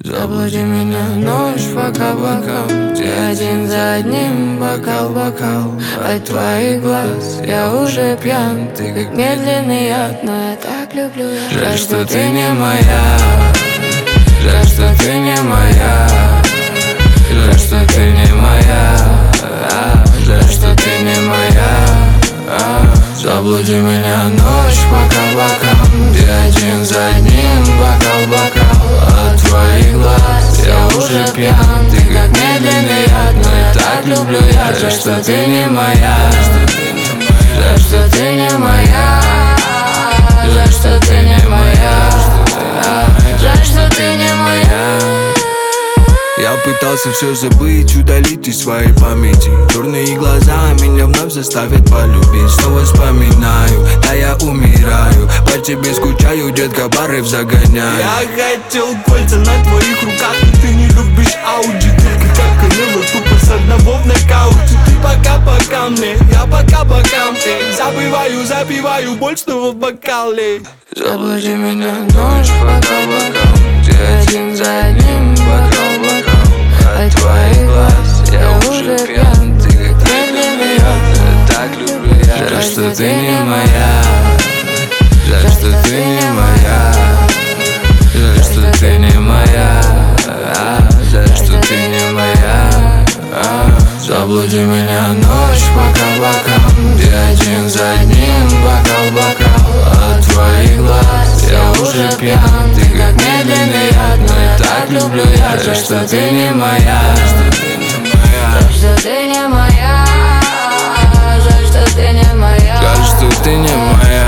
Заблуди меня ночь по кабакам, где один за одним бокал от твоих глаз я уже пьян, ты как медленный яд, но я так люблю. Жаль, что ты не моя, жаль, что ты не моя, жаль, что ты не моя, жаль, что ты не моя. Заблуди меня ночь по кабакам, где один за одним бокал от твоих глаз я уже пьян, ты как медленный яд, но я так люблю. Жаль, что ты не моя, жаль, что ты не моя, жаль, что ты не моя, жаль, что ты не моя. Я пытался все забыть, удалить из своей памяти. Черные глаза меня вновь заставят полюбить. Снова вспоминаю, да я умираю. По тебе скучаю, детка, порыв загоняю. Я хотел кольца на твоих руках, но ты не любишь ауди. Только как Канело, тупо с одного в нокауте. Ты пока мне, я пока мне. Запиваю боль снова в бокале. Заблуди меня ночь по кабакам, где один за одним бокал от твоих глаз я уже пьян, ты как медленный яд, я так люблю. Жаль, что ты не моя, жаль, что ты не моя, жаль, что ты не моя, жаль, что ты не моя. Заблуди меня ночь по кабакам, где один за одним бокал от твоих глаз я уже пьян, ты как медленный яд, но я так люблю. Жаль, что ты не моя, жаль, что ты не моя, жаль, что ты не моя, Жаль, что ты не моя.